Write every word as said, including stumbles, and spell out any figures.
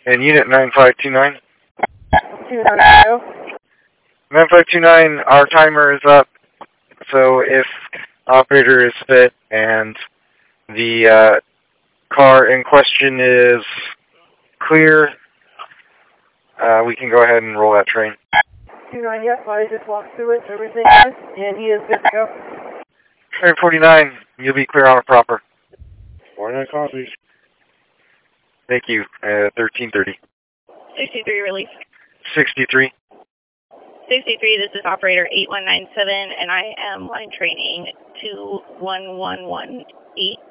And unit nine five two nine? two nine zero. nine five two nine, our timer is up, so if operator is fit and the uh, car in question is clear, uh, we can go ahead and roll that train. two nine, yep, I just walked through it, everything is, and he is good to go. Train forty-nine, you'll be clear on a proper. forty-nine copies. Thank you. Uh, thirteen thirty. sixty-three release. sixty-three. sixty-three, this is operator eight one nine seven, and I am line training two one one one eight